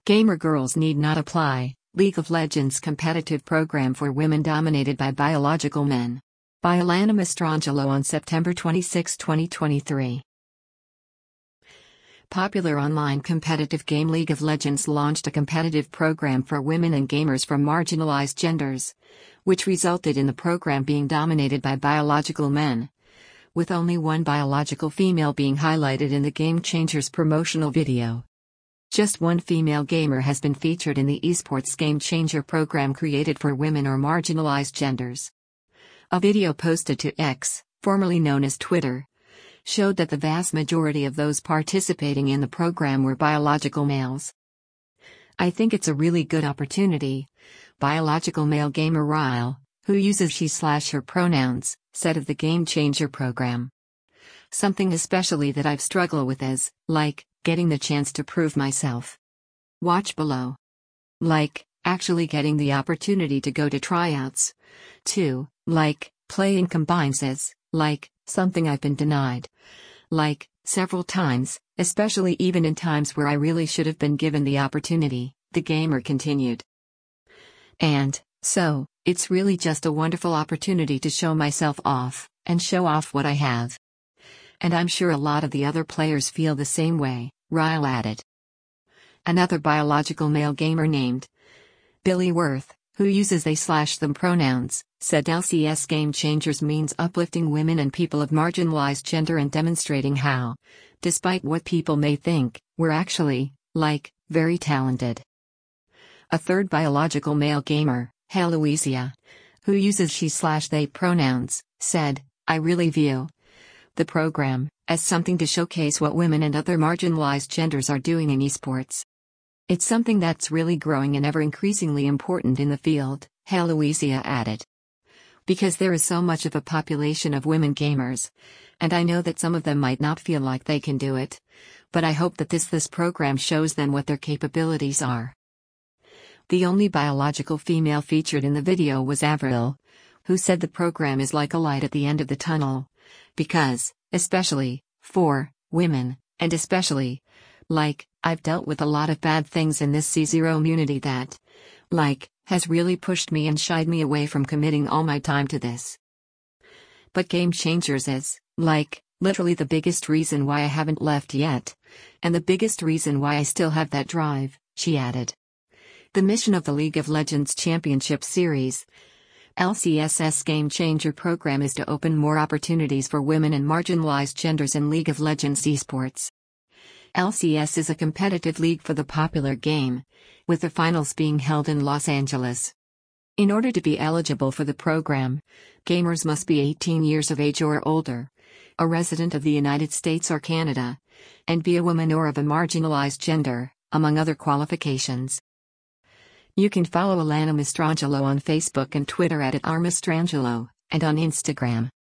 Gamer girls need not apply. League of Legends competitive program for women dominated by biological men. By Alana Mastrangelo on September 26, 2023. Popular online competitive game League of Legends launched a competitive program for women and gamers from marginalized genders, which resulted in the program being dominated by biological men, with only one biological female being highlighted in the Game Changers promotional video. Just one female gamer has been featured in the esports Game Changer program created for women or marginalized genders. A video posted to X, formerly known as Twitter, showed that the vast majority of those participating in the program were biological males. I think it's a really good opportunity, biological male gamer Ryle, who uses she/her pronouns, said of the Game Changer program. Something especially that I've struggled with is, getting the chance to prove myself. Watch below. Actually getting the opportunity to go to tryouts. 2. Playing combines is, something I've been denied. Several times, especially even in times where I really should have been given the opportunity, the gamer continued. And, so, it's really just a wonderful opportunity to show myself off, and show off what I have. And I'm sure a lot of the other players feel the same way, Ryle added. Another biological male gamer named Billy Worth, who uses they/them pronouns, said LCS Game Changers means uplifting women and people of marginalized gender and demonstrating how, despite what people may think, we're actually, very talented. A third biological male gamer, Heloisia, who uses she/they pronouns, said, I really view the program as something to showcase what women and other marginalized genders are doing in esports. It's something that's really growing and ever increasingly important in the field, Heloisia added. Because there is so much of a population of women gamers, and I know that some of them might not feel like they can do it, but I hope that this program shows them what their capabilities are. The only biological female featured in the video was Avril, who said the program is like a light at the end of the tunnel, because, especially, for women, and especially, I've dealt with a lot of bad things in this C0 community that, has really pushed me and shied me away from committing all my time to this. But Game Changers is, literally the biggest reason why I haven't left yet, and the biggest reason why I still have that drive, she added. The mission of the League of Legends Championship Series, LCSS Game Changer program is to open more opportunities for women and marginalized genders in League of Legends esports. LCS is a competitive league for the popular game, with the finals being held in Los Angeles. In order to be eligible for the program, gamers must be 18 years of age or older, a resident of the United States or Canada, and be a woman or of a marginalized gender, among other qualifications. You can follow Alana Mastrangelo on Facebook and Twitter at @rmastrangelo, and on Instagram.